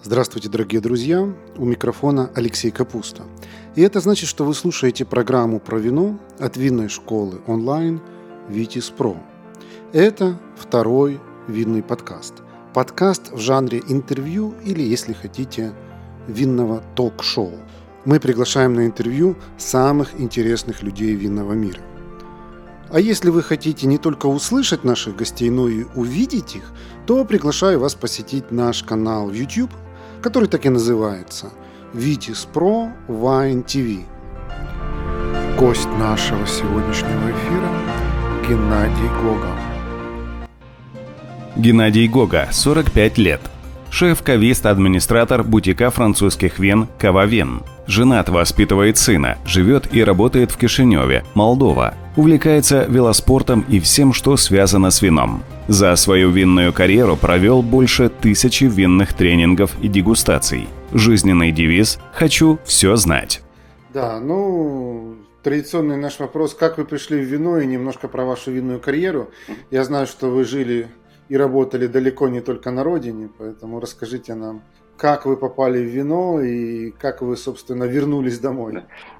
Здравствуйте, дорогие друзья! У микрофона Алексей Капуста. И это значит, что вы слушаете программу про вино от винной школы онлайн Vitis Pro. Это второй винный подкаст. Подкаст в жанре интервью или, если хотите, винного ток-шоу. Мы приглашаем на интервью самых интересных людей винного мира. А если вы хотите не только услышать наших гостей, но и увидеть их, то приглашаю вас посетить наш канал в YouTube, который так и называется Vitis Pro Wine TV. Гость нашего сегодняшнего эфира – Геннадий Гога. Геннадий Гога, 45 лет. Шеф-кавист, администратор бутика французских вин «Кава Вин». Женат, воспитывает сына, живет и работает в Кишиневе, Молдова. Увлекается велоспортом и всем, что связано с вином. За свою винную карьеру провел больше 1000 винных тренингов и дегустаций. Жизненный девиз «Хочу все знать». Да, традиционный наш вопрос: как вы пришли в вино, и немножко про вашу винную карьеру. Я знаю, что вы жили и работали далеко не только на родине, поэтому расскажите нам, как вы попали в вино и как вы, собственно, вернулись домой.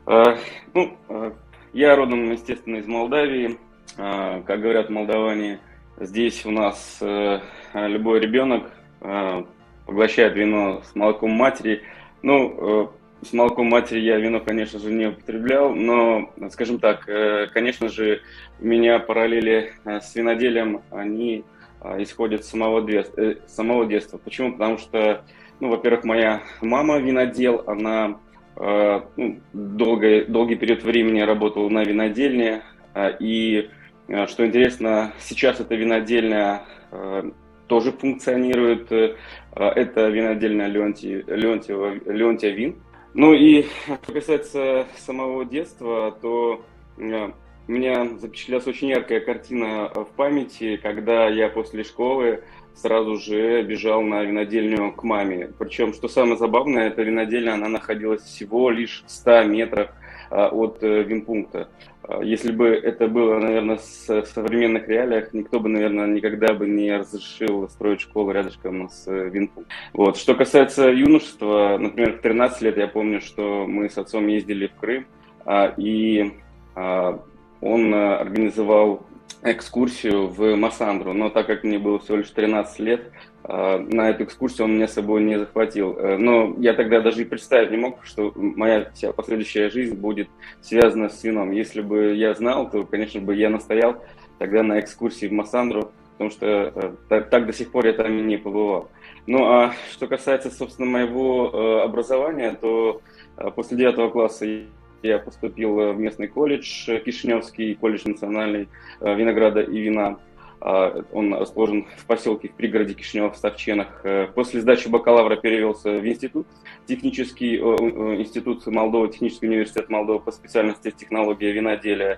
Я родом, естественно, из Молдавии. Как говорят молдаване, здесь у нас любой ребенок поглощает вино с молоком матери. С молоком матери я вино, конечно же, не употреблял, но, скажем так, конечно же, у меня параллели с виноделием, они исходят с самого детства. Почему? Потому что, во-первых, моя мама винодел, она долгий период времени работала на винодельне, и, что интересно, сейчас эта винодельня тоже функционирует, это винодельня Леонтия Вин. И что касается самого детства, то у меня запечатлелась очень яркая картина в памяти, когда я после школы сразу же бежал на винодельню к маме. Причем, что самое забавное, эта винодельня, она находилась всего лишь в 100 метрах от винпункта. Если бы это было, наверное, в современных реалиях, никто бы, наверное, никогда бы не разрешил строить школу рядышком с винпунктом. Что касается юношества, например, в 13 лет я помню, что мы с отцом ездили в Крым, и он организовал экскурсию в Массандру, но так как мне было всего лишь 13 лет, на эту экскурсию он меня с собой не захватил. Но я тогда даже и представить не мог, что моя вся последующая жизнь будет связана с вином. Если бы я знал, то, конечно бы, я настоял тогда на экскурсии в Массандру, потому что так до сих пор я там и не побывал. А что касается, собственно, моего образования, то после 9 класса я поступил в местный колледж, Кишиневский колледж национальный винограда и вина. Он расположен в поселке, в пригороде Кишинев, в Ставченах. После сдачи бакалавра перевелся в институт, технический институт Молдовы, технический университет Молдовы по специальности технология виноделия.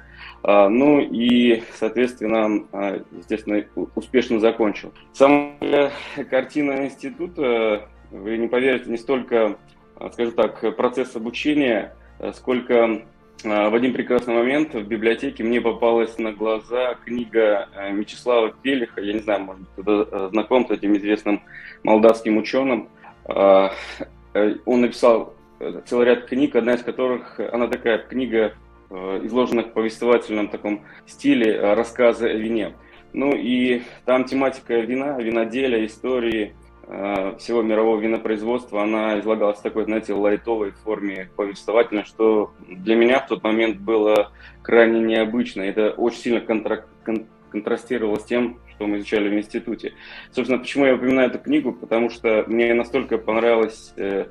И, соответственно, естественно, успешно закончил. Сама картина института, вы не поверите, не столько, скажем так, процесс обучения, сколько в один прекрасный момент в библиотеке мне попалась на глаза книга Мечислава Пелиха. Я не знаю, может быть, кто знаком с этим известным молдавским ученым. Он написал целый ряд книг, одна из которых, она такая книга, изложена в повествовательном таком стиле, рассказы о вине. И там тематика вина, виноделия, истории всего мирового винопроизводства, она излагалась в такой, лайтовой форме повествовательной, что для меня в тот момент было крайне необычно. Это очень сильно контрастировало с тем, что мы изучали в институте. Собственно, почему я упоминаю эту книгу? Потому что мне настолько понравилась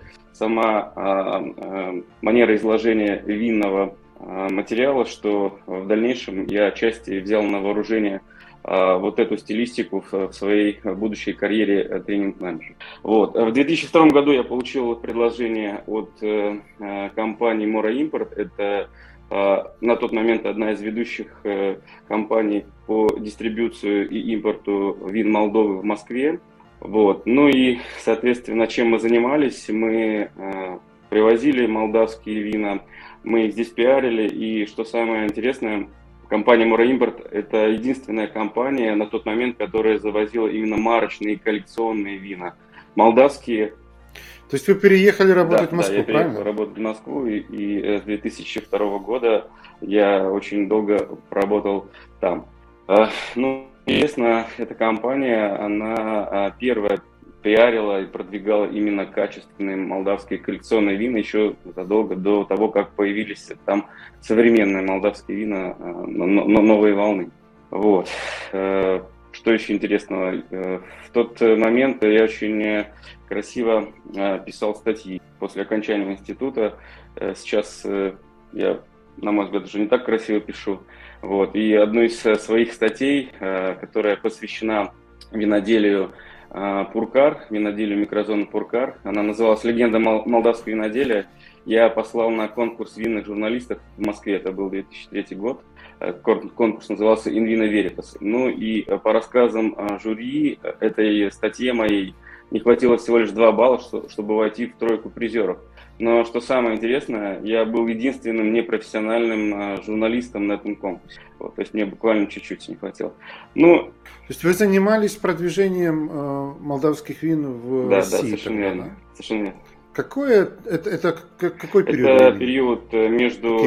сама манера изложения винного материала, что в дальнейшем я отчасти взял на вооружение вот эту стилистику в своей будущей карьере тренинг-менеджера. В 2002 году я получил предложение от компании Mora Import. Это на тот момент одна из ведущих компаний по дистрибуции и импорту вин Молдовы в Москве. И, соответственно, чем мы занимались? Мы привозили молдавские вина, мы их здесь пиарили, и, что самое интересное, компания Mora Import – это единственная компания на тот момент, которая завозила именно марочные и коллекционные вина. Молдавские То есть вы переехали работать в Москву, да, я правильно? переехал работать в Москву, и с 2002 года я очень долго проработал там. Ну, интересно, эта компания, она первая пиарила и продвигала именно качественные молдавские коллекционные вина еще задолго до того, как появились там современные молдавские вина новой волны. Вот. Что еще интересного? В тот момент я очень красиво писал статьи после окончания института. Сейчас я, на мой взгляд, уже не так красиво пишу. Вот. И одну из своих статей, которая посвящена виноделию Пуркар, виноделию микрозоны Пуркар, она называлась «Легенда молдавского виноделия». Я послал на конкурс винных журналистов в Москве, это был 2003 год. Конкурс назывался «In Vino Veritas». Ну и по рассказам жюри этой статье моей не хватило всего лишь 2 балла, чтобы войти в тройку призеров. Но что самое интересное, я был единственным непрофессиональным журналистом на этом конкурсе. Вот, то есть мне буквально чуть-чуть не хватило. Ну, то есть вы занимались продвижением молдавских вин в России? Да, совершенно верно. Совершенно верно. Какой период? Это период между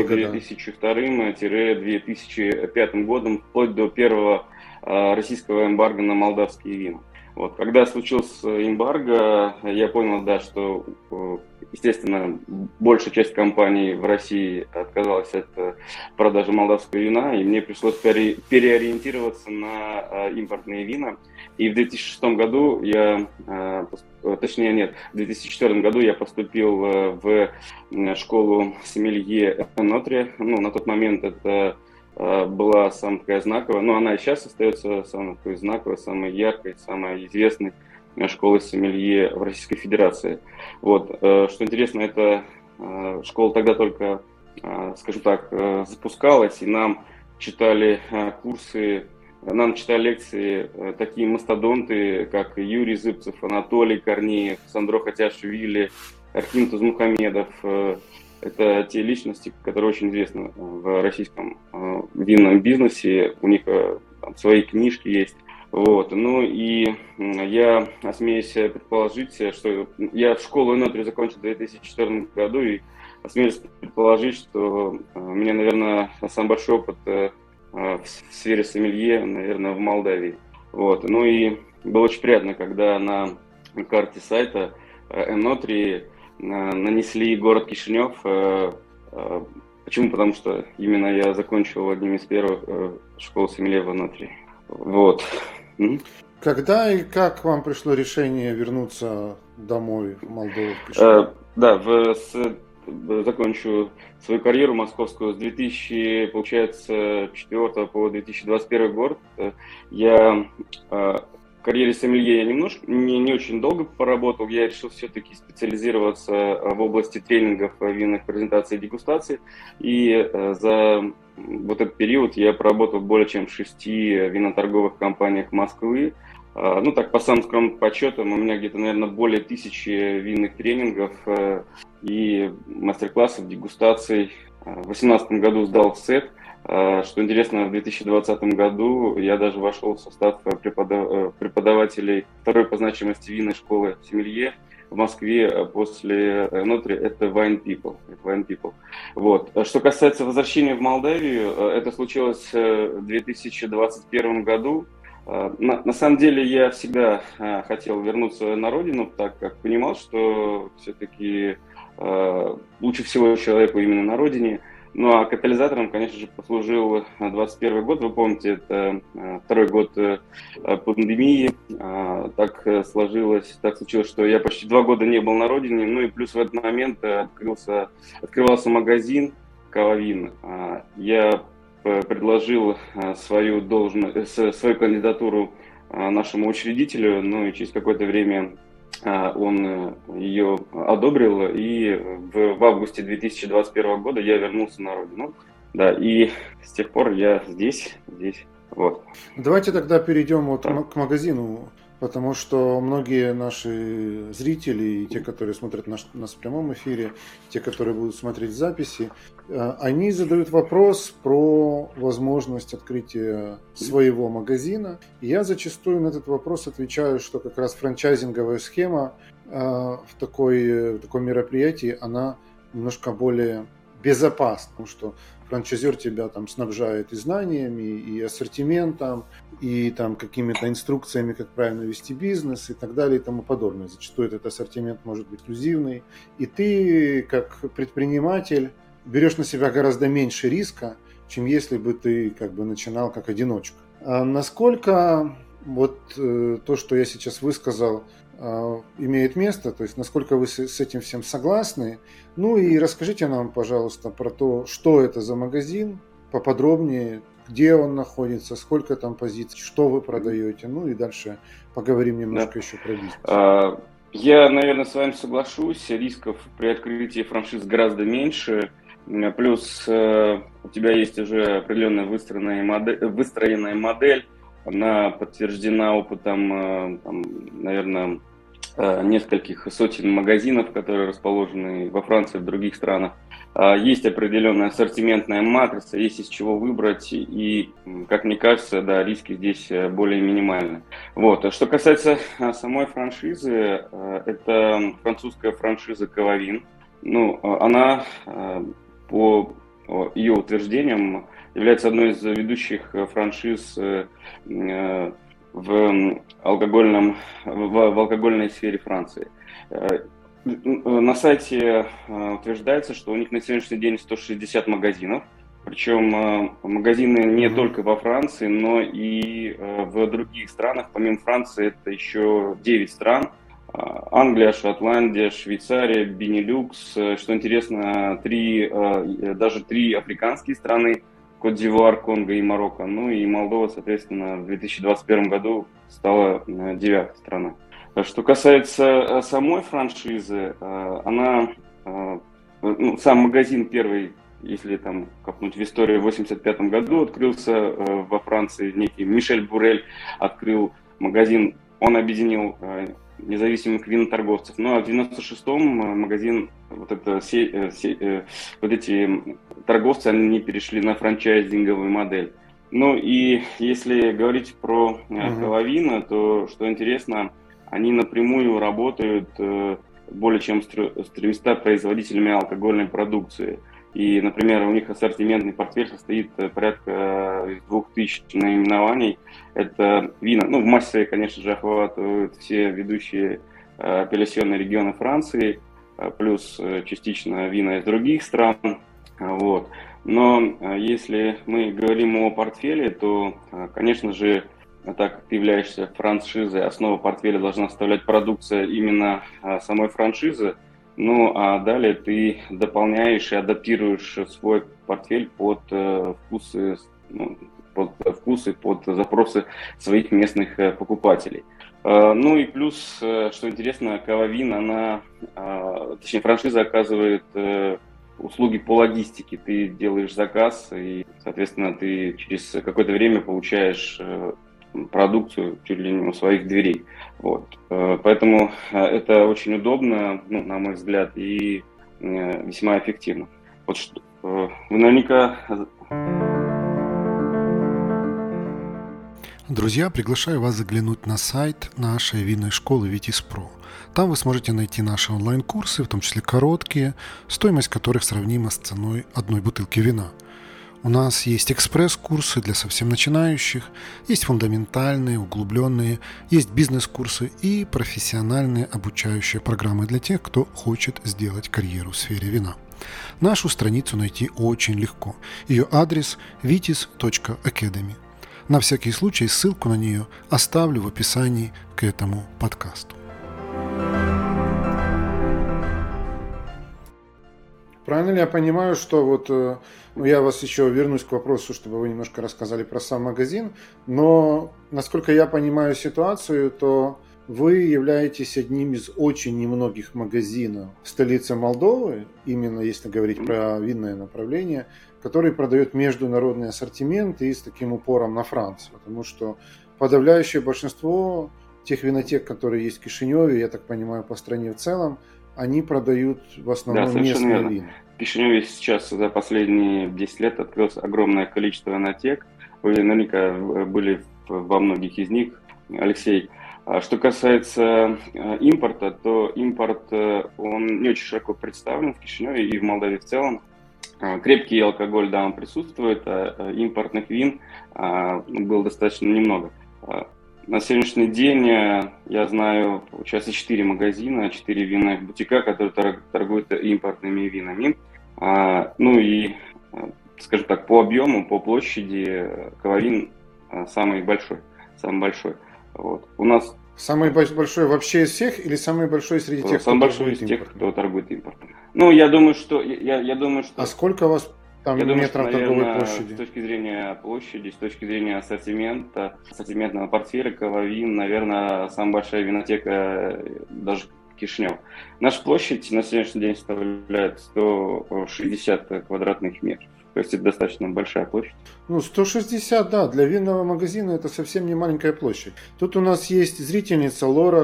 2002-2005 годом, вплоть до первого российского эмбарго на молдавские вина. Вот. Когда случился эмбарго, я понял, да, что, естественно, большая часть компаний в России отказалась от продажи молдавского вина, и мне пришлось переориентироваться на импортные вина. И в 2006 году в 2004 году я поступил в школу сомелье Энотри. Ну, на тот момент это была самая такая знаковая, но она и сейчас остается самой такой знаковой, самой яркой, самой известной школой сомелье в Российской Федерации. Вот. Что интересно, эта школа тогда только, скажем так, запускалась, и нам читали курсы, нам читали лекции такие мастодонты, как Юрий Зыбцев, Анатолий Корнеев, Сандро Хатяшвили, Архим Тузмухамедов. Это те личности, которые очень известны в российском винном бизнесе. У них там свои книжки есть. Вот. Ну и я осмеюсь предположить, что я школу Энотри закончил в 2014 году, и осмеюсь предположить, что у меня, наверное, самый большой опыт в сфере сомелье, наверное, в Молдавии. Вот. Ну и было очень приятно, когда на карте сайта Энотри нанесли город Кишинев. Почему? Потому что именно я закончил одним из первых школ сомелье в Энотри. Вот. Когда и как вам пришло решение вернуться домой в Молдову? В Кишинев? Закончу свою карьеру московскую с 2004 по 2021 год. Я в карьере сомелье я не очень долго поработал. Я решил все-таки специализироваться в области тренингов винных презентаций и дегустаций. И за вот этот период я проработал более чем в 6 виноторговых компаниях Москвы. Ну так, по самым скромным подсчетам, у меня где-то, наверное, более 1000 винных тренингов и мастер-классов, дегустаций. В 2018 году сдал СЭТ. Что интересно, в 2020 году я даже вошел в состав преподавателей второй по значимости винной школы сомелье в Москве после Энотри, это Wine People. Вот. Что касается возвращения в Молдавию, это случилось в 2021 году. На самом деле я всегда хотел вернуться на родину, так как понимал, что все-таки лучше всего человеку именно на родине. Ну а катализатором, конечно же, послужил 2021 год. Вы помните, это второй год пандемии. Так случилось, что я почти 2 года не был на родине. Ну и плюс в этот момент открывался магазин Кававин. Я предложил свою кандидатуру нашему учредителю, ну и через какое-то время он ее одобрил, и в августе 2021 года я вернулся на родину. Да, и с тех пор я здесь. Вот. Давайте тогда перейдем к магазину, потому что многие наши зрители, и те, которые смотрят нас в прямом эфире, те, которые будут смотреть записи, они задают вопрос про возможность открытия своего магазина. И я зачастую на этот вопрос отвечаю, что как раз франчайзинговая схема в таком мероприятии, она немножко более безопасна, потому что франчайзер тебя там снабжает и знаниями, и ассортиментом, и там какими-то инструкциями, как правильно вести бизнес и так далее и тому подобное. Зачастую этот ассортимент может быть эксклюзивный. И ты, как предприниматель, берешь на себя гораздо меньше риска, чем если бы ты как бы начинал как одиночка. А насколько вот то, что я сейчас высказал, имеет место, то есть насколько вы с этим всем согласны. Ну и расскажите нам, пожалуйста, про то, что это за магазин, поподробнее, где он находится, сколько там позиций, что вы продаете, ну и дальше поговорим немножко еще про бизнес. Я, наверное, с вами соглашусь, рисков при открытии франшиз гораздо меньше, плюс у тебя есть уже определенная выстроенная модель, она подтверждена опытом, там, наверное, нескольких сотен магазинов, которые расположены во Франции и в других странах. Есть определенная ассортиментная матрица, есть из чего выбрать, и, как мне кажется, да, риски здесь более минимальны. Вот. Что касается самой франшизы, это французская франшиза Кава-Вин. Ну, она, по ее утверждениям, является одной из ведущих франшиз в алкогольной сфере Франции. На сайте утверждается, что у них на сегодняшний день 160 магазинов, причем магазины не только во Франции, но и в других странах. Помимо Франции это еще 9 стран. Англия, Шотландия, Швейцария, Бенилюкс. Что интересно, даже 3 африканские страны: Кот-д'Ивуар, Конго и Марокко. Ну и Молдова, соответственно, в 2021 году стала 9-й страной. Что касается самой франшизы, она, сам магазин первый, если там копнуть в историю, в 1985 году открылся во Франции. Некий Мишель Бурель открыл магазин, он объединил независимых виноторговцев. Ну а в 1996-м магазин, вот эти торговцы, они перешли на франчайзинговую модель. Ну и если говорить про Кава-Вина, то, что интересно, они напрямую работают более чем с 300 производителями алкогольной продукции. И, например, у них ассортиментный портфель состоит порядка 2000 наименований. Это вина, в массе, конечно же, охватывают все ведущие апелляционные регионы Франции, плюс частично вина из других стран. Вот. Но если мы говорим о портфеле, то, конечно же, так как ты являешься франшизой, основу портфеля должна составлять продукция именно самой франшизы. Ну, а далее ты дополняешь и адаптируешь свой портфель под вкусы, под запросы своих местных покупателей. Ну и плюс, что интересно, Кава-Вин, франшиза оказывает услуги по логистике. Ты делаешь заказ, и, соответственно, ты через какое-то время получаешь продукцию чуть ли не у своих дверей. Вот. Поэтому это очень удобно, на мой взгляд, и весьма эффективно. Вот что, вы наверняка... Друзья, приглашаю вас заглянуть на сайт нашей винной школы Vitis-Pro. Там вы сможете найти наши онлайн-курсы, в том числе короткие, стоимость которых сравнима с ценой одной бутылки вина. У нас есть экспресс-курсы для совсем начинающих, есть фундаментальные, углубленные, есть бизнес-курсы и профессиональные обучающие программы для тех, кто хочет сделать карьеру в сфере вина. Нашу страницу найти очень легко. Ее адрес vitis.academy. На всякий случай ссылку на нее оставлю в описании к этому подкасту. Правильно ли я понимаю, что я вас еще вернусь к вопросу, чтобы вы немножко рассказали про сам магазин, но, насколько я понимаю ситуацию, то вы являетесь одним из очень немногих магазинов в столице Молдовы, именно если говорить про винное направление, который продает международный ассортимент и с таким упором на Францию, потому что подавляющее большинство тех винотек, которые есть в Кишиневе, я так понимаю, по стране в целом, они продают в основном местные вина. В Кишиневе сейчас за последние 10 лет открылось огромное количество винотек. Вы наверняка были во многих из них, Алексей. Что касается импорта, то импорт, он не очень широко представлен в Кишиневе и в Молдавии в целом. Крепкий алкоголь, да, он присутствует, а импортных вин было достаточно немного. На сегодняшний день я знаю, получается, 4 магазина, 4 винных бутика, которые торгуют импортными винами. Ну и, скажем так, по объему, по площади Кава-Вин самый большой. Вот. У нас самый большой вообще из всех или самый большой среди тех, самый большой из тех, кто торгует импортом? Ну, я думаю, что... А сколько у вас там метров торговой площади? С точки зрения площади, с точки зрения ассортиментного портфеля, Кава-Вин, наверное, самая большая винотека даже Кишинев. Наша площадь на сегодняшний день составляет 160 квадратных метров. То есть это достаточно большая площадь. Ну, 160, да, для винного магазина это совсем не маленькая площадь. Тут у нас есть зрительница Лора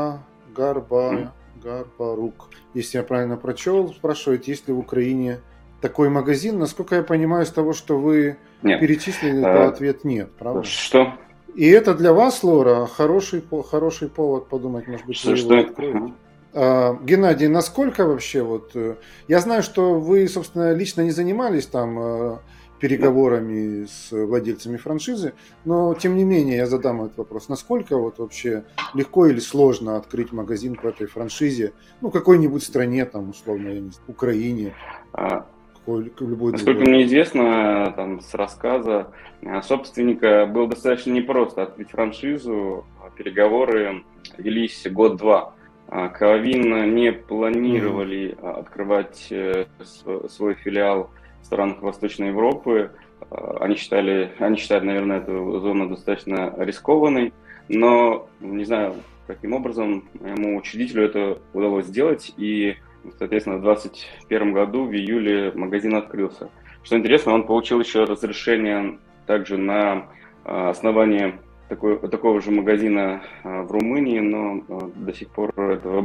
Гарбарук. Если я правильно прочел, спрашивает, есть ли в Украине такой магазин. Насколько я понимаю, из того, что вы перечислили, то ответ нет, правда? Что? И это для вас, Лора, хороший повод подумать, может быть, вы его откроете. Геннадий, насколько вообще я знаю, что вы, собственно, лично не занимались там переговорами с владельцами франшизы, но тем не менее я задам этот вопрос. Насколько вообще легко или сложно открыть магазин по этой франшизе, ну, какой-нибудь стране, там, условно, я не знаю, Украине, насколько мне известно, там, с рассказа собственника было достаточно непросто открыть франшизу, переговоры велись год-два. Кава-Вин не планировали открывать свой филиал в странах Восточной Европы. Они считают, наверное, эту зону достаточно рискованной, но не знаю, каким образом моему учредителю это удалось сделать, и, соответственно, в 2021 году, в июле, магазин открылся. Что интересно, он получил еще разрешение также на основании такого же магазина в Румынии, но до сих пор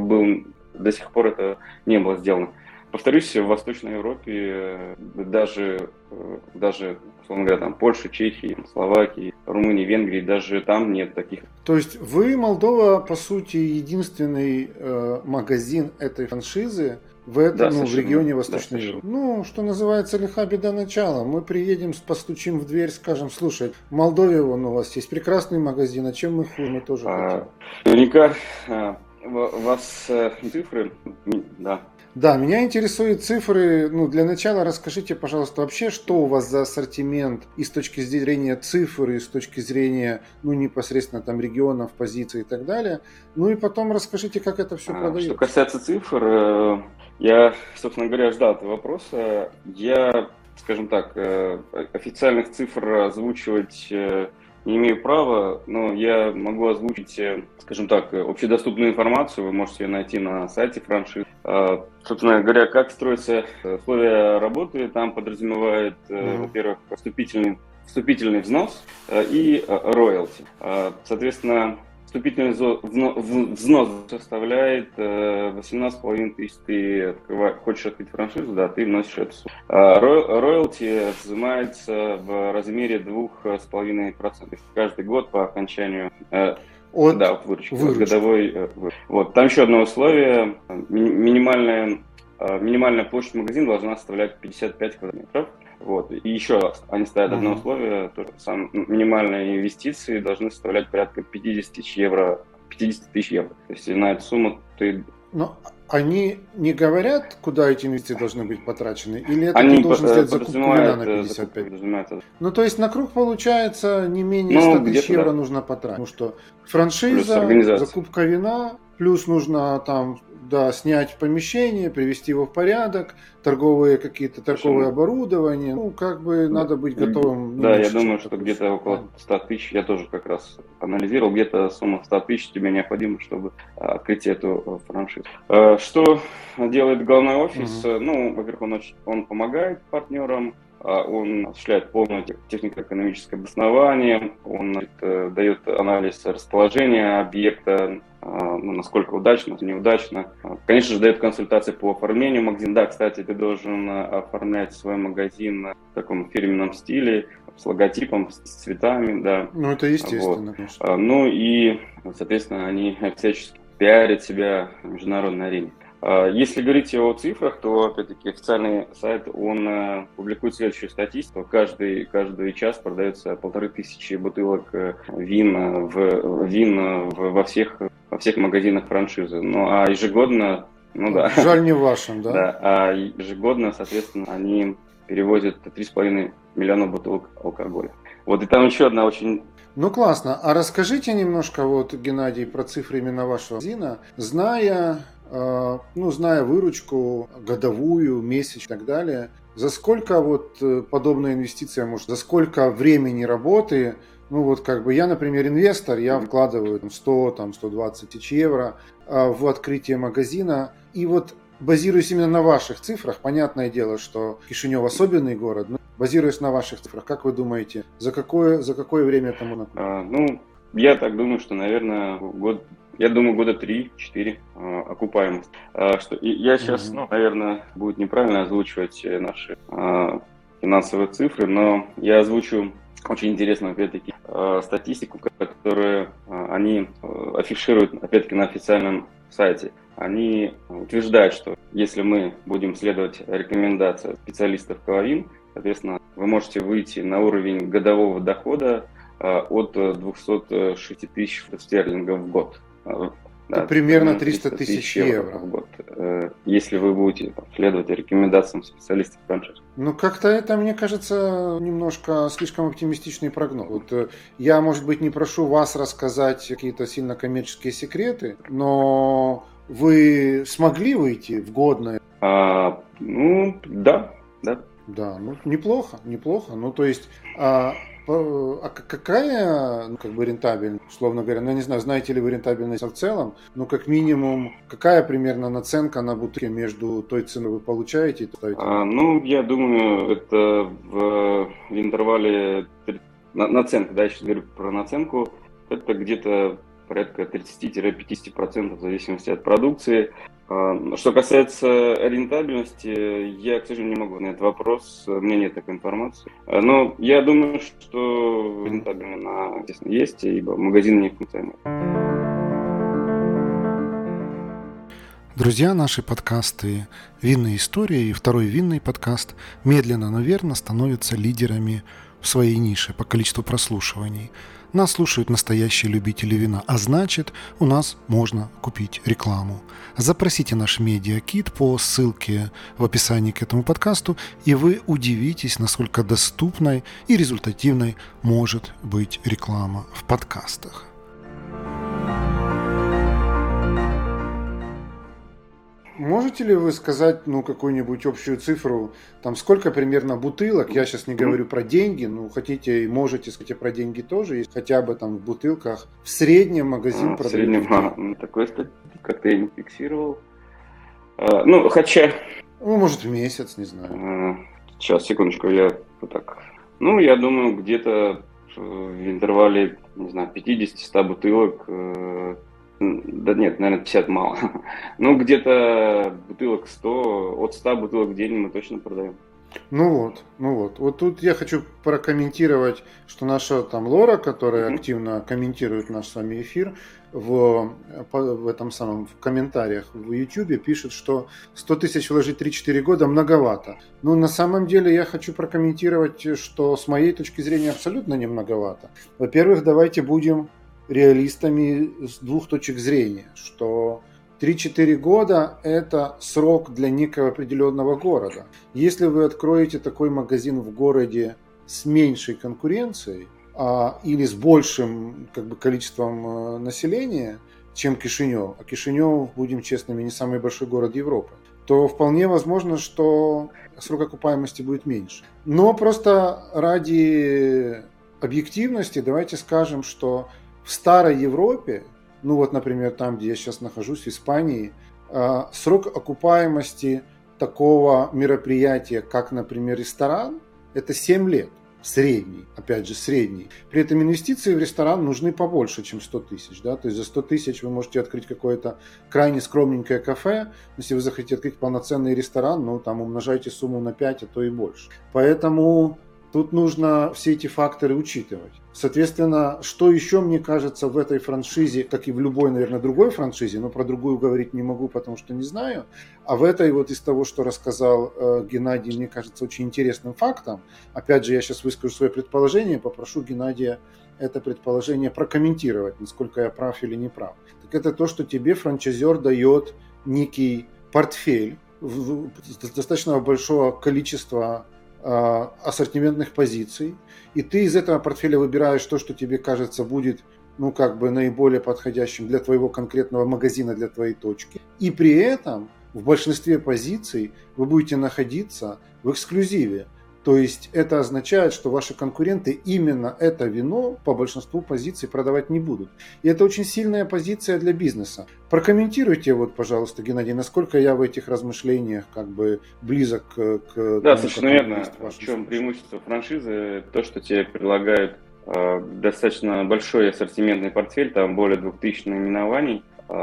это не было сделано. Повторюсь, в Восточной Европе даже условно говоря, там Польша, Чехия, Словакия, Румыния, Венгрия, даже там нет таких. То есть вы, Молдова, по сути, единственный магазин этой франшизы в регионе Восточной Европы. Ну, что называется, лиха беда начала. Мы приедем, постучим в дверь, скажем: слушай, в Молдове у вас есть прекрасный магазин, а чем мы хуже, мы тоже хотим. Наверняка вас цифры, да. Да, меня интересуют цифры. Ну, для начала расскажите, пожалуйста, вообще, что у вас за ассортимент и с точки зрения цифр, и с точки зрения, непосредственно там регионов, позиций и так далее. Ну и потом расскажите, как это все продается. Что касается цифр, я, собственно говоря, ждал этого вопроса. Я, скажем так, официальных цифр озвучивать не имею права, но я могу озвучить, скажем так, общедоступную информацию. Вы можете ее найти на сайте франшизы. Собственно говоря, как строятся условия работы, там подразумевает, во-первых, вступительный взнос и роялти. Соответственно, вступительный взнос составляет 18,5 тысяч. Ты хочешь открыть франшизу, да, ты вносишь эту сумму. Роялти взимается в размере 2,5% каждый год по окончанию выручки. Годовой. Вот. Там еще одно условие. Минимальная площадь магазина должна составлять 55 квадратметров. Вот. И еще они ставят одно условие, минимальные инвестиции должны составлять порядка 50 тысяч евро. То есть на эту сумму ты... Но они не говорят, куда эти инвестиции должны быть потрачены? Или это ты должен сделать закупку вина на 55? Ну, то есть на круг, получается, не менее 100 тысяч евро нужно потратить. Ну что, франшиза, закупка вина, плюс нужно там... Да, снять помещение, привести его в порядок, торговое оборудование. Надо быть готовым. Да, я думаю, что где-то около 100 тысяч, я тоже как раз анализировал, где-то сумма 100 тысяч тебе необходима, чтобы открыть эту франшизу. Что делает главный офис? Во-первых, он помогает партнерам, он осуществляет полное технико-экономическое обоснование, он дает анализ расположения объекта, насколько удачно, неудачно. Конечно же, дает консультации по оформлению магазина. Да, кстати, ты должен оформлять свой магазин в таком фирменном стиле, с логотипом, с цветами, да. Ну, это естественно, вот. конечно. Ну и, соответственно, они всячески пиарят себя на международной арене. Если говорить о цифрах, то, опять-таки, официальный сайт, он публикует следующую статистику. Каждый час продается 1500 бутылок вин во всех магазинах франшизы. Ну, а ежегодно, ну да. Жаль, не в вашем, да? Да, а ежегодно, соответственно, они перевозят 3,5 миллиона бутылок алкоголя. Вот, и там еще одна очень... Ну, классно. А расскажите немножко, вот, Геннадий, про цифры именно вашего магазина. Зная выручку годовую, месячную и так далее, за сколько вот подобная инвестиция может, за сколько времени работы, ну вот как бы я, например, инвестор, я вкладываю 100-120 тысяч евро в открытие магазина, и вот базируясь именно на ваших цифрах, понятное дело, что Кишинев особенный город, но базируясь на ваших цифрах, как вы думаете, за какое время это можно купить? Я так думаю, что, наверное, года 3-4 окупаемость. Я сейчас, наверное, будет неправильно озвучивать наши финансовые цифры, но я озвучу очень интересную, опять-таки, статистику, которую они афишируют, опять-таки, на официальном сайте. Они утверждают, что если мы будем следовать рекомендациям специалистов КАВАВИН, соответственно, вы можете выйти на уровень годового дохода от 206 тысяч стерлингов в год. Да, примерно 300 тысяч евро в год, если вы будете следовать рекомендациям специалистов франшизы. Ну, как-то это, мне кажется, немножко слишком оптимистичный прогноз. Вот я, может быть, не прошу вас рассказать какие-то сильно коммерческие секреты, но вы смогли выйти в годное? Да. Да, ну, неплохо. Ну, то есть... какая, рентабельность, условно говоря, я не знаю, знаете ли вы рентабельность в целом, но как минимум, какая примерно наценка на бутылки между той ценой вы получаете и той? Я думаю, это в интервале наценка, да, я сейчас говорю про наценку, это где-то порядка 30-50% в зависимости от продукции. Что касается рентабельности, я, к сожалению, не могу на этот вопрос, у меня нет такой информации. Но я думаю, что рентабельно, естественно, есть, ибо магазин не функционирует. Друзья, наши подкасты «Винные истории» и второй винный подкаст медленно, но верно становятся лидерами в своей нише по количеству прослушиваний. Нас слушают настоящие любители вина, а значит, у нас можно купить рекламу. Запросите наш медиакит по ссылке в описании к этому подкасту, и вы удивитесь, насколько доступной и результативной может быть реклама в подкастах. Можете ли вы сказать, какую-нибудь общую цифру, там сколько примерно бутылок, я сейчас не говорю про деньги, хотите и можете сказать про деньги тоже, есть хотя бы там в бутылках, в среднем магазин продает? В среднем, такой статистики как-то я не фиксировал. Хотя... может в месяц, не знаю. Сейчас, секундочку, я вот так... я думаю, где-то в интервале, не знаю, 50-100 бутылок... Да нет, наверное, 50 мало. Где-то бутылок 100, от 100 бутылок в день мы точно продаем. Вот тут я хочу прокомментировать, что наша там Лора, которая активно комментирует наш с вами эфир, в комментариях в YouTube пишет, что 100 тысяч вложить 3-4 года многовато. На самом деле я хочу прокомментировать, что с моей точки зрения абсолютно не многовато. Во-первых, давайте будем реалистами с двух точек зрения, что 3-4 года – это срок для некого определенного города. Если вы откроете такой магазин в городе с меньшей конкуренцией или с большим количеством населения, чем Кишинев, а Кишинев, будем честными, не самый большой город Европы, то вполне возможно, что срок окупаемости будет меньше. Но просто ради объективности давайте скажем, что в старой Европе, например, там, где я сейчас нахожусь, в Испании, срок окупаемости такого мероприятия, как, например, ресторан, это 7 лет. Средний, опять же, средний. При этом инвестиции в ресторан нужны побольше, чем 100 тысяч. Да? То есть за 100 тысяч вы можете открыть какое-то крайне скромненькое кафе. Если вы захотите открыть полноценный ресторан, там умножайте сумму на 5, а то и больше. Поэтому Тут нужно все эти факторы учитывать. Соответственно, что еще, мне кажется, в этой франшизе, как и в любой, наверное, другой франшизе, но про другую говорить не могу, потому что не знаю, а в этой вот из того, что рассказал Геннадий, мне кажется, очень интересным фактом, опять же, я сейчас выскажу свое предположение, попрошу Геннадия это предположение прокомментировать, насколько я прав или не прав. Так это то, что тебе франчайзер дает некий портфель достаточно большого количества ассортиментных позиций, и ты из этого портфеля выбираешь то, что тебе кажется будет, ну, как бы наиболее подходящим для твоего конкретного магазина, для твоей точки. И при этом в большинстве позиций вы будете находиться в эксклюзиве. То есть это означает, что ваши конкуренты именно это вино по большинству позиций продавать не будут. И это очень сильная позиция для бизнеса. Прокомментируйте, вот, пожалуйста, Геннадий, насколько я в этих размышлениях как бы близок к... Да, совершенно верно. В чем преимущество франшизы? То, что тебе предлагают достаточно большой ассортиментный портфель, там более 2000 наименований,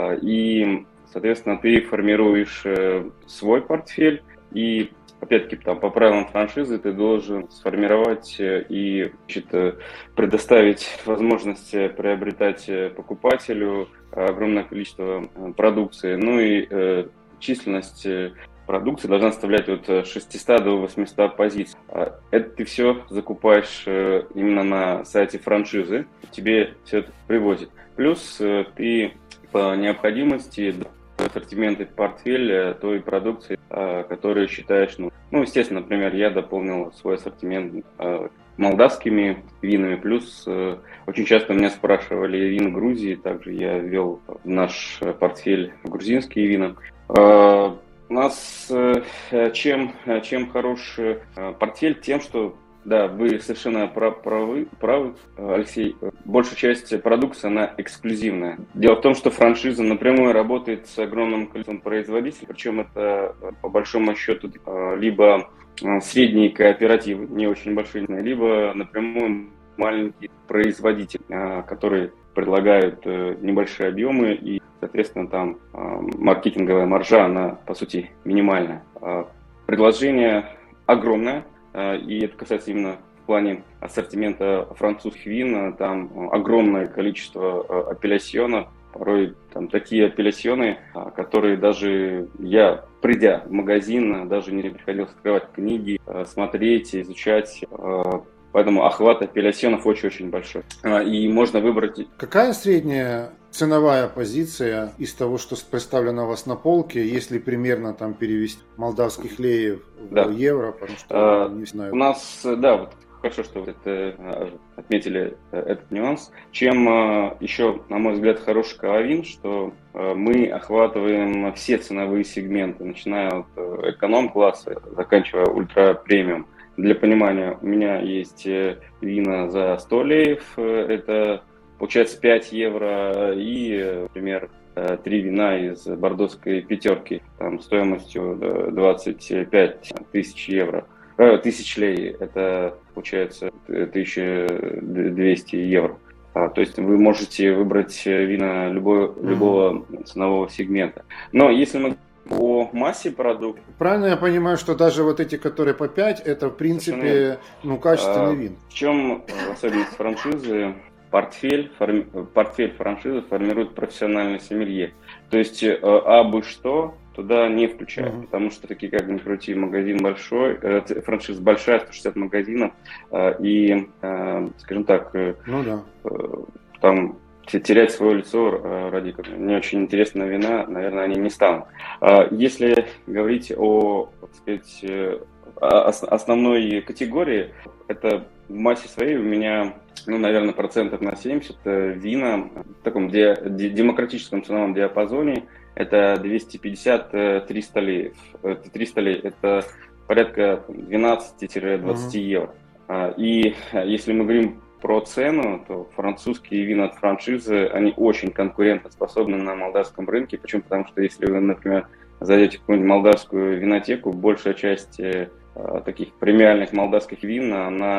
и, соответственно, ты формируешь свой портфель, и опять-таки, там, по правилам франшизы ты должен сформировать и, значит, предоставить возможность приобретать покупателю огромное количество продукции. Ну и численность продукции должна составлять от 600 до 800 позиций. Это ты все закупаешь именно на сайте франшизы, тебе все это привозят. Плюс ты по необходимости ассортимент и портфель той продукции, которую считаешь нужным. Ну, естественно, например, я дополнил свой ассортимент молдавскими винами, плюс очень часто меня спрашивали вина Грузии, также я ввел в наш портфель грузинские вина. У нас чем хорош портфель? Тем, что да, вы совершенно правы, Алексей. Большая часть продукции, она эксклюзивная. Дело в том, что франшиза напрямую работает с огромным количеством производителей, причем это, по большому счету, либо средние кооперативы, не очень большие, либо напрямую маленькие производители, которые предлагают небольшие объемы, и, соответственно, там маркетинговая маржа, она, по сути, минимальная. Предложение огромное. И это касается именно в плане ассортимента французских вин. Там огромное количество апеллясьонов, порой там такие апеллясьоны, которые даже я, придя в магазин, даже не приходилось открывать книги, смотреть, изучать. Поэтому охват апеллясьонов очень-очень большой. И можно выбрать... Какая средняя ценовая позиция из того, что представлено у вас на полке, если примерно там перевести молдавских леев в евро, потому что не знаю. У нас, да, вот хорошо, что вы это отметили, этот нюанс. Чем еще, на мой взгляд, хороший Кава-Вин, что мы охватываем все ценовые сегменты, начиная от эконом-класса, заканчивая ультра-премиум. Для понимания, у меня есть вина за 100 леев, это получается 5 евро, и, например, 3 вина из бордоской пятерки там, стоимостью 25 тысяч евро. Тысяч лей, это получается 1200 евро. То есть вы можете выбрать вина любого ценового сегмента. Но если мы по массе продуктов... Правильно я понимаю, что даже вот эти, которые по 5, это в принципе качественный вин. В чем особенность франшизы? Портфель франшизы формирует профессиональный сомелье. То есть абы что туда не включают, потому что такие, как ни крути, магазин большой, франшиза большая, 160 магазинов, и, скажем так, там терять свое лицо ради не очень интересного вина, наверное, они не станут. Если говорить о, так сказать, основной категории, это в массе своей у меня, наверное, процентов на 70 вина в таком демократическом ценовом диапазоне. Это 250-300 леев. 300 лей – это порядка 12-20 евро. И если мы говорим про цену, то французские вина от франшизы, они очень конкурентоспособны на молдавском рынке. Почему? Потому что если вы, например, зайдете в какую-нибудь молдавскую винотеку, большая часть таких премиальных молдавских вин, она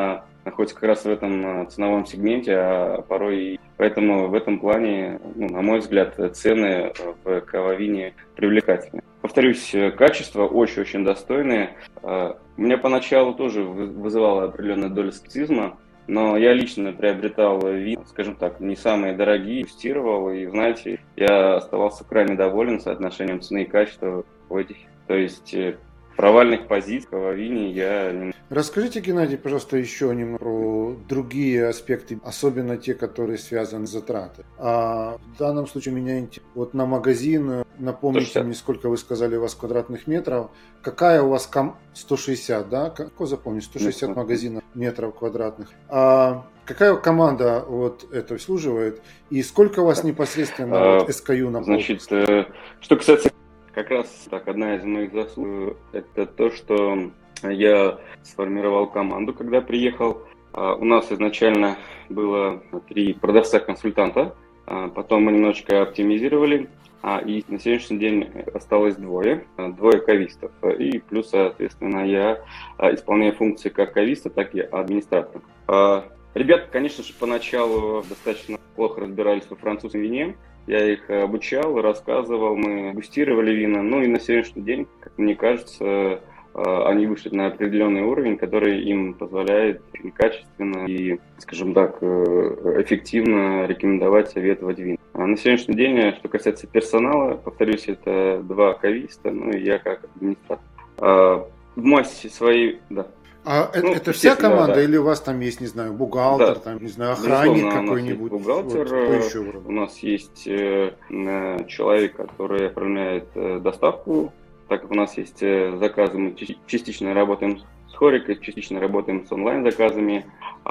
находится как раз в этом ценовом сегменте, а порой и поэтому в этом плане, на мой взгляд, цены в кавовине привлекательны. Повторюсь, качество очень-очень достойное. Меня поначалу тоже вызывало определенная доля скептицизма, но я лично приобретал вина, скажем так, не самые дорогие, тестировал, и, знаете, я оставался крайне доволен соотношением цены и качества в этих. То есть провальных позиций в кавовине я не... Расскажите, Геннадий, пожалуйста, еще немного про другие аспекты, особенно те, которые связаны с затратой. А в данном случае меня интересует, вот на магазин, напомните 160. мне, сколько вы сказали у вас квадратных метров, какая у вас 160, да? Как запомнить? 160 магазинов метров квадратных. А какая команда вот это обслуживает и сколько у вас непосредственно SKU на полке? Значит, что касается... Как раз так, одна из моих заслуг – это то, что я сформировал команду, когда приехал. У нас изначально было 3 продавца-консультанта, потом мы немножечко оптимизировали, и на сегодняшний день осталось 2 кавистов. И плюс, соответственно, я исполняю функции как кависта, так и администратора. Ребята, конечно же, поначалу достаточно плохо разбирались во французском вине. Я их обучал, рассказывал, мы густировали вина. И на сегодняшний день, как мне кажется, они вышли на определенный уровень, который им позволяет качественно и, скажем так, эффективно рекомендовать, советовать вина. А на сегодняшний день, что касается персонала, повторюсь, это 2 кависта, и я как администратор. В массе своей, да. Это вся команда, да. Или у вас там есть, не знаю, бухгалтер, там, не знаю, охранник какой-нибудь? Бухгалтер, у нас есть человек, который оформляет доставку, так как у нас есть заказы, мы частично работаем с хорикой, частично работаем с онлайн-заказами,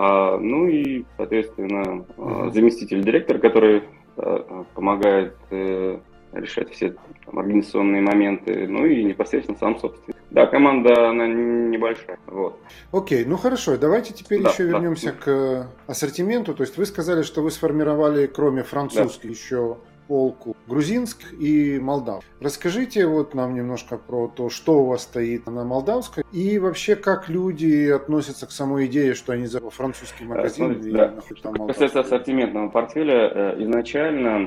и, соответственно, заместитель директора, который помогает решать все организационные моменты, и непосредственно сам собственник. Да, команда, она небольшая. Вот. Окей, хорошо, давайте теперь еще вернемся к ассортименту. То есть вы сказали, что вы сформировали, кроме французских, еще полку грузинских и молдавских. Расскажите нам немножко про то, что у вас стоит на молдавской, и вообще, как люди относятся к самой идее, что они за французский магазин и находят там молдавский. Касается ассортиментного портфеля, изначально,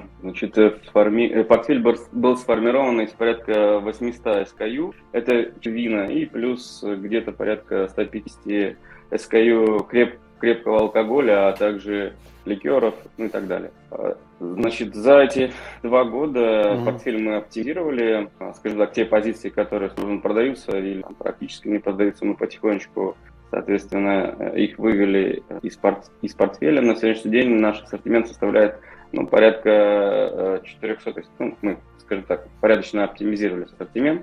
портфель был сформирован из порядка 800 SKU, это вина, и плюс где-то порядка 150 SKU крепкого алкоголя, а также ликеров, и так далее. Значит, за эти 2 года портфель мы оптимизировали, скажем так, те позиции, которые продаются или практически не продаются, мы потихонечку, соответственно, их вывели из портфеля. На сегодняшний день наш ассортимент составляет порядка 400, то есть мы, скажем так, порядочно оптимизировали ассортимент.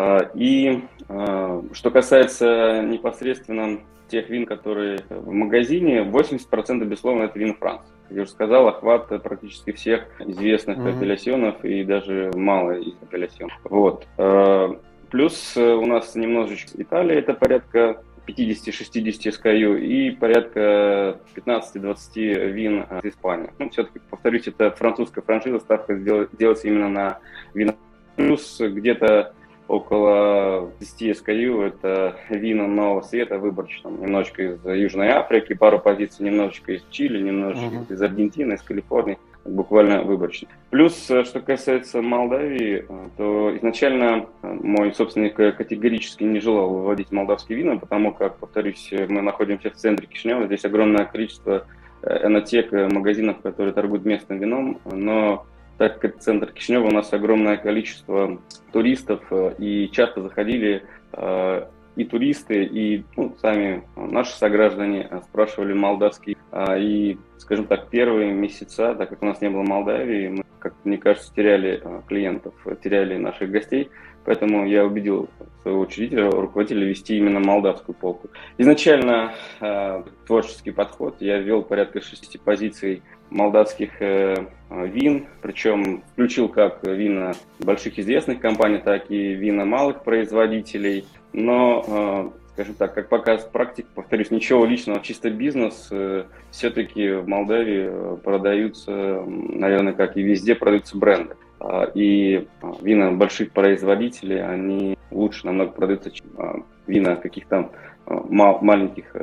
И что касается непосредственно тех вин, которые в магазине, 80% безусловно это вина Франции. Как я уже сказал, охват практически всех известных апеллясьонов и даже мало из апеллясьонов. Вот. Плюс у нас немножечко Италия, это порядка 50-60 SKU и порядка 15-20 вин из Испании. Все-таки, повторюсь, это французская франшиза, ставка делается именно на вина. Плюс где-то около 10 SKU, это вина нового света выборочно, немножечко из Южной Африки, пару позиций немножечко из Чили, немножечко из Аргентины, из Калифорнии, буквально выборочно. Плюс, что касается Молдавии, то изначально мой собственник категорически не желал выводить молдавские вина, потому как, повторюсь, мы находимся в центре Кишинева, здесь огромное количество энотек, магазинов, которые торгуют местным вином, но так как это центр Кишинева, у нас огромное количество туристов, и часто заходили и туристы, и сами наши сограждане спрашивали молдавский. И, скажем так, первые месяца, так как у нас не было Молдавии, мы, как мне кажется, теряли клиентов, теряли наших гостей. Поэтому я убедил своего учредителя, руководителя вести именно молдавскую полку. Изначально творческий подход. Я ввел порядка 6 позиций молдавских вин, причем включил как вина больших известных компаний, так и вина малых производителей. Но, скажем так, как показывает практика, повторюсь, ничего личного, чисто бизнес, все-таки в Молдавии продаются, наверное, как и везде, продаются бренды. И вина больших производителей, они лучше намного продаются, чем вина каких-то маленьких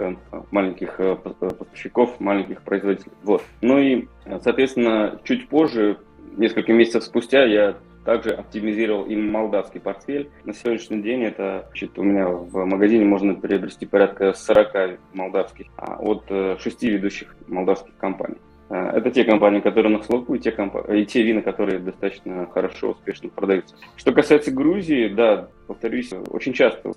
поставщиков, маленьких производителей. Вот. Ну и, соответственно, чуть позже, несколько месяцев спустя, я также оптимизировал и молдавский портфель. На сегодняшний день у меня в магазине можно приобрести порядка 40 молдавских от 6 ведущих молдавских компаний. Это те компании, которые на слуху, и те вина, которые достаточно хорошо, успешно продаются. Что касается Грузии, да, повторюсь, очень часто в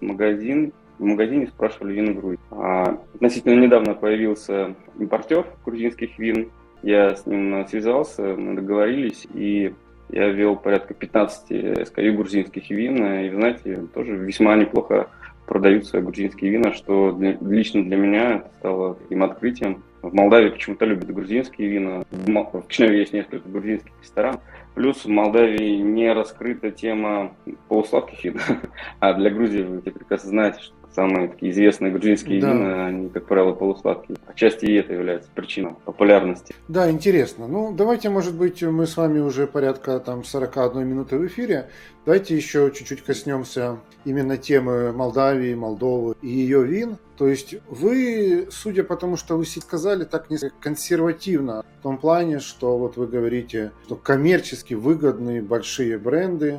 магазине спрашивали вина Грузии. Относительно недавно появился импортер грузинских вин. Я с ним связался, мы договорились, и я ввел порядка 15 SKU грузинских вин. И, вы знаете, тоже весьма неплохо продаются грузинские вина, что лично для меня это стало таким открытием. В Молдавии почему-то любят грузинские вина. В Кишиневе есть несколько грузинских ресторанов. Плюс в Молдавии не раскрыта тема полусладких вин. А для Грузии, вы прекрасно знаете, что самые такие известные грузинские вина, они, как правило, полусладкие. Отчасти и это является причиной популярности. Да, интересно. Ну, давайте, может быть, мы с вами уже порядка 41 минуты в эфире. Давайте еще чуть-чуть коснемся именно темы Молдавии, Молдовы и ее вин. То есть вы, судя по тому, что вы сказали, так несколько консервативно в том плане, что вот вы говорите, что коммерчески выгодные большие бренды,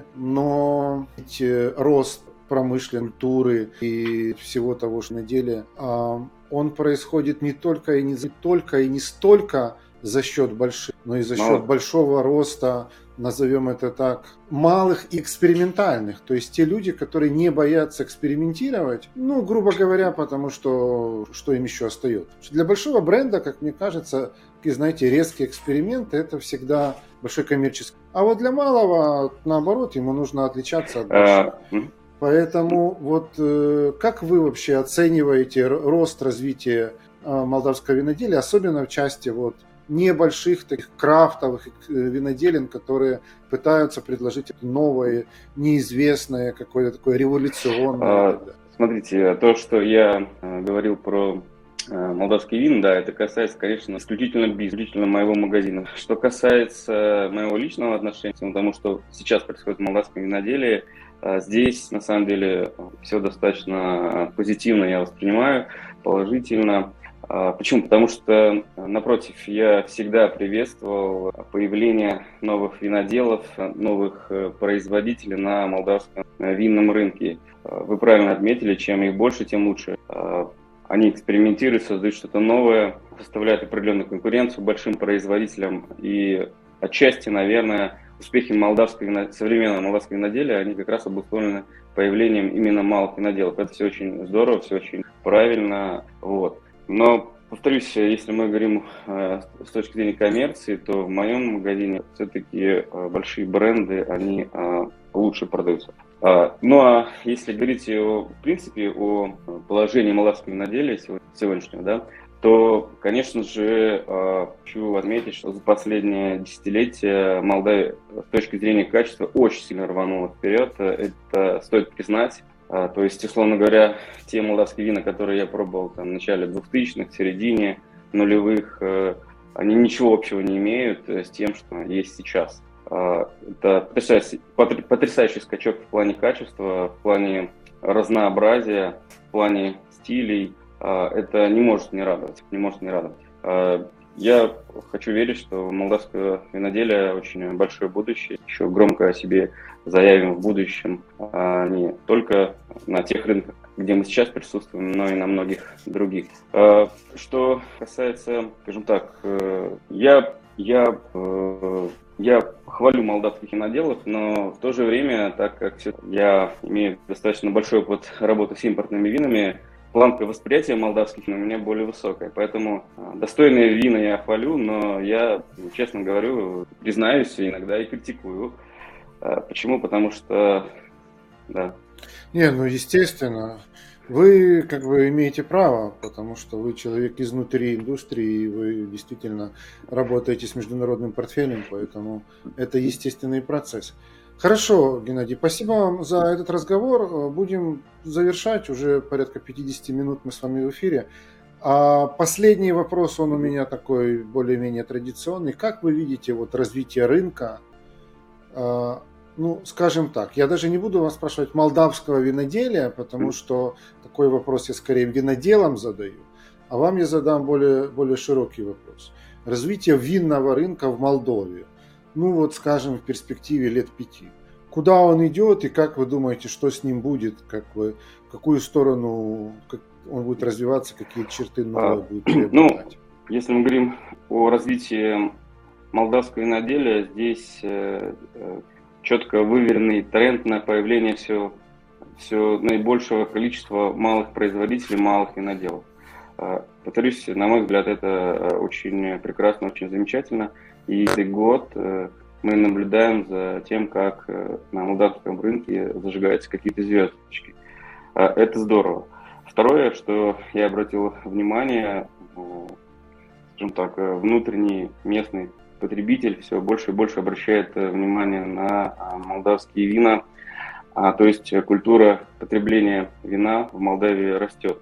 но рост промышленной культуры и всего того, что на деле, он происходит не только и не столько за счет больших, но и за счет большого роста, назовем это так, малых и экспериментальных. То есть те люди, которые не боятся экспериментировать, грубо говоря, потому что им еще остается. Для большого бренда, как мне кажется, знаете, резкий эксперимент – это всегда большой коммерческий. А вот для малого, наоборот, ему нужно отличаться от большого. Поэтому вот как вы вообще оцениваете рост развития молдавского виноделия, особенно в части небольших таких крафтовых виноделин, которые пытаются предложить новое, неизвестное, какое-то такое революционное? Смотрите, то, что я говорил про молдавские вина, да, это касается, конечно, исключительно моего магазина. Что касается моего личного отношения, потому что сейчас происходит в молдавском виноделии, здесь, на самом деле, все достаточно позитивно я воспринимаю, положительно. Почему? Потому что, напротив, я всегда приветствовал появление новых виноделов, новых производителей на молдавском винном рынке. Вы правильно отметили, чем их больше, тем лучше. Они экспериментируют, создают что-то новое, составляют определенную конкуренцию большим производителям. И отчасти, наверное, успехи современного молдавского виноделия, они как раз обусловлены появлением именно малых виноделов. Это все очень здорово, все очень правильно. Вот. Но, повторюсь, если мы говорим с точки зрения коммерции, то в моем магазине все-таки большие бренды, они лучше продаются. Ну а если говорить в принципе о положении молдавского виноделия сегодняшнего, да, то, конечно же, хочу отметить, что за последнее десятилетие Молдавия с точки зрения качества очень сильно рванула вперед. Это стоит признать. То есть, условно говоря, те молдавские вина, которые я пробовал в начале 2000-х, в середине нулевых, они ничего общего не имеют с тем, что есть сейчас. Это потрясающий скачок в плане качества, в плане разнообразия, в плане стилей. Это не может не радовать. Я хочу верить, что у молдавского виноделия очень большое будущее. Еще громко о себе заявим в будущем, не только на тех рынках, где мы сейчас присутствуем, но и на многих других. Что касается, скажем так, я хвалю молдавских виноделов, но в то же время, так как я имею достаточно большой опыт работы с импортными винами, планка восприятия молдавских вин у меня более высокая. Поэтому достойные вина я хвалю, но я, честно говорю, признаюсь, иногда и критикую. Почему? Потому что, да. Естественно. Вы имеете право, потому что вы человек изнутри индустрии, и вы действительно работаете с международным портфелем, поэтому это естественный процесс. Хорошо, Геннадий, спасибо вам за этот разговор. Будем завершать, уже порядка 50 минут мы с вами в эфире. А последний вопрос, он у меня такой более-менее традиционный. Как вы видите развитие рынка Ну, скажем так, я даже не буду вас спрашивать молдавского виноделия, потому что такой вопрос я скорее виноделам задаю, а вам я задам более широкий вопрос. Развитие винного рынка в Молдове, ну вот, скажем, в перспективе лет 5. Куда он идет и как вы думаете, что с ним будет, в какую сторону он будет развиваться, какие черты новые будет приобретать? Если мы говорим о развитии молдавского виноделия, здесь четко выверенный тренд на появление все наибольшего количества малых производителей, малых виноделов. Повторюсь, на мой взгляд, это очень прекрасно, очень замечательно. И каждый год мы наблюдаем за тем, как на молдавском рынке зажигаются какие-то звездочки. Это здорово. Второе, что я обратил внимание, скажем так, внутренний местный потребитель все больше и больше обращает внимание на молдавские вина, то есть культура потребления вина в Молдавии растет.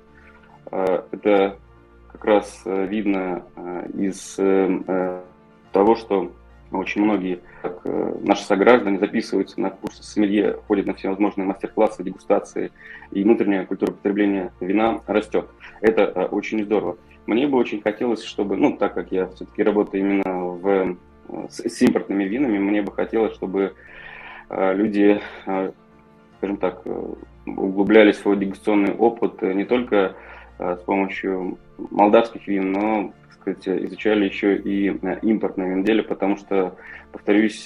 Это как раз видно из того, что очень многие, как наши сограждане, записываются на курсы сомелье, ходят на всевозможные мастер-классы, дегустации, и внутренняя культура потребления вина растет. Это очень здорово. Мне бы очень хотелось, чтобы, так как я все-таки работаю именно с импортными винами, мне бы хотелось, чтобы люди, скажем так, углубляли свой дегустационный опыт не только с помощью молдавских вин, но, так сказать, изучали еще и импортное виноделие, потому что, повторюсь,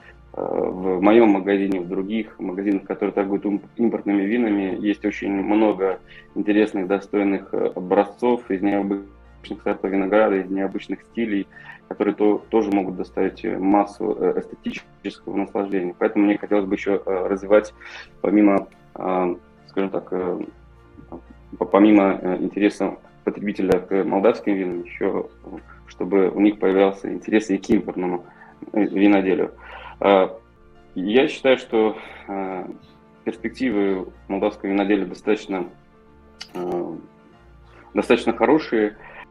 в моем магазине, в других магазинах, которые торгуют импортными винами, есть очень много интересных, достойных образцов из необычных сортов винограда, из необычных стилей, которые тоже могут доставить массу эстетического наслаждения. Поэтому мне хотелось бы еще развивать, помимо, скажем так, помимо интереса потребителя к молдавским винам, еще чтобы у них появлялся интерес и к импортному виноделию. Я считаю, что перспективы молдавского виноделия достаточно хорошие.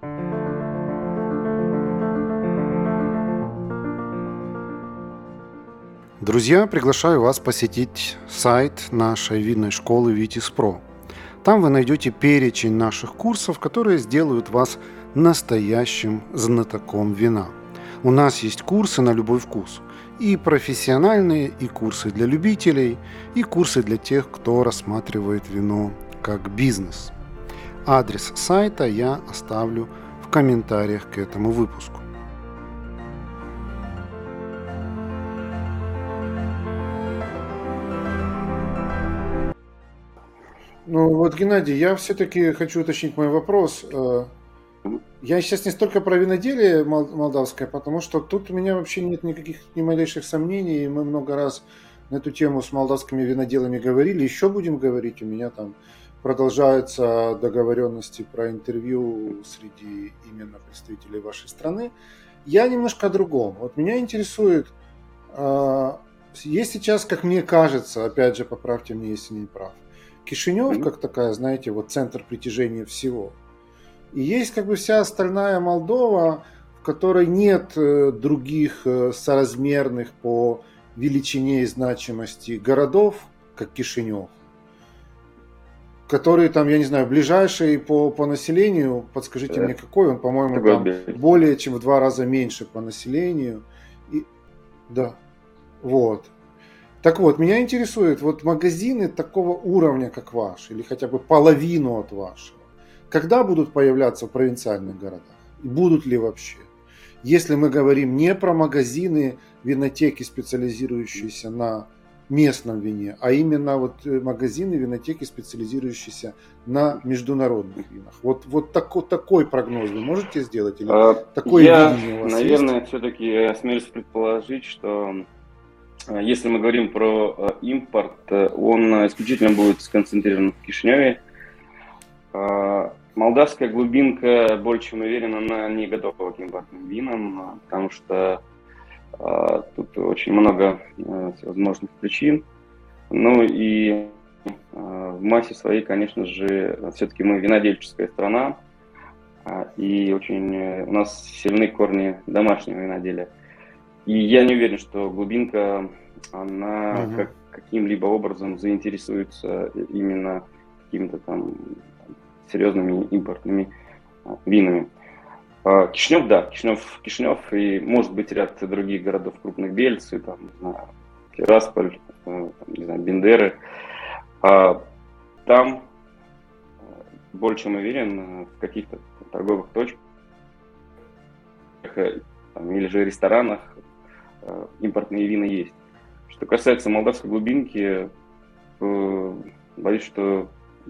Друзья, приглашаю вас посетить сайт нашей винной школы Vitis.Pro. Там вы найдете перечень наших курсов, которые сделают вас настоящим знатоком вина. У нас есть курсы на любой вкус. И профессиональные, и курсы для любителей, и курсы для тех, кто рассматривает вино как бизнес. Адрес сайта я оставлю в комментариях к этому выпуску. Ну вот, Геннадий, я все-таки хочу уточнить мой вопрос. Я сейчас не столько про виноделие молдавское, потому что тут у меня вообще нет ни малейших сомнений. И мы много раз на эту тему с молдавскими виноделами говорили. Еще будем говорить. У меня там продолжаются договоренности про интервью среди именно представителей вашей страны. Я немножко о другом. Вот меня интересует, есть сейчас, как мне кажется, опять же, поправьте меня, если не прав, Кишинев как такая, знаете, вот центр притяжения всего. И есть как бы вся остальная Молдова, в которой нет других соразмерных по величине и значимости городов, как Кишинев, которые там, я не знаю, ближайший по населению, подскажите мне какой, он, по-моему, там более чем в 2 раза меньше по населению. И, да, вот. Так вот, меня интересует, вот магазины такого уровня, как ваш, или хотя бы половину от вашего, когда будут появляться в провинциальных городах? И будут ли вообще? Если мы говорим не про магазины, винотеки, специализирующиеся на местном вине, а именно вот магазины, винотеки, специализирующиеся на международных винах. Вот такой прогноз вы можете сделать? Или такое видение у вас наверное, есть? все-таки осмелюсь предположить, что если мы говорим про импорт, он исключительно будет сконцентрирован в Кишиневе. Молдавская глубинка, более чем уверен, она не готова к импортным винам, потому что тут очень много всевозможных причин. Ну и в массе своей, конечно же, все-таки мы винодельческая страна, и очень у нас сильны корни домашнего виноделия. И я не уверен, что глубинка, она каким-либо образом заинтересуется именно какими-то там серьезными импортными винами. Кишинев, да, Кишинев и, может быть, ряд других городов крупных Бельцы, там, не знаю, Тирасполь, там, не знаю, Бендеры. Там, более чем уверен, в каких-то торговых точках там, или же ресторанах импортные вина есть. Что касается молдавской глубинки, боюсь, что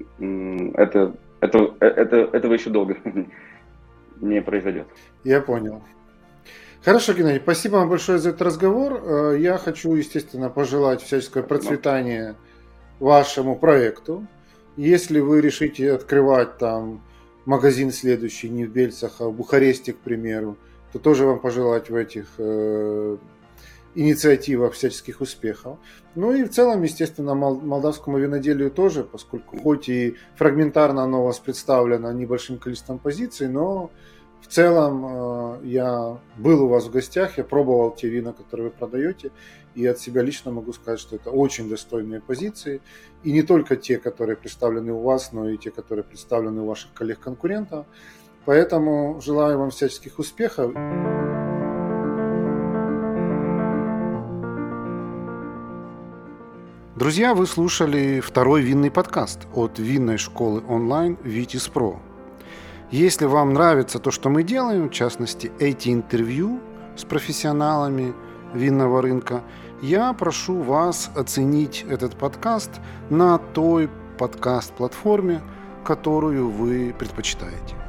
этого еще долго не произойдет. Я понял. Хорошо, Геннадий, спасибо вам большое за этот разговор. Я хочу, естественно, пожелать всяческого процветания вашему проекту. Если вы решите открывать там магазин следующий не в Бельцах, а в Бухаресте, к примеру, то тоже вам пожелать в этих инициативах всяческих успехов. Ну и в целом, естественно, молдавскому виноделию тоже, поскольку хоть и фрагментарно оно у вас представлено небольшим количеством позиций, но в целом я был у вас в гостях, я пробовал те вина, которые вы продаете, и от себя лично могу сказать, что это очень достойные позиции. И не только те, которые представлены у вас, но и те, которые представлены у ваших коллег-конкурентов. Поэтому желаю вам всяческих успехов. Друзья, вы слушали второй винный подкаст от винной школы онлайн Vitis Pro. Если вам нравится то, что мы делаем, в частности, эти интервью с профессионалами винного рынка, я прошу вас оценить этот подкаст на той подкаст-платформе, которую вы предпочитаете.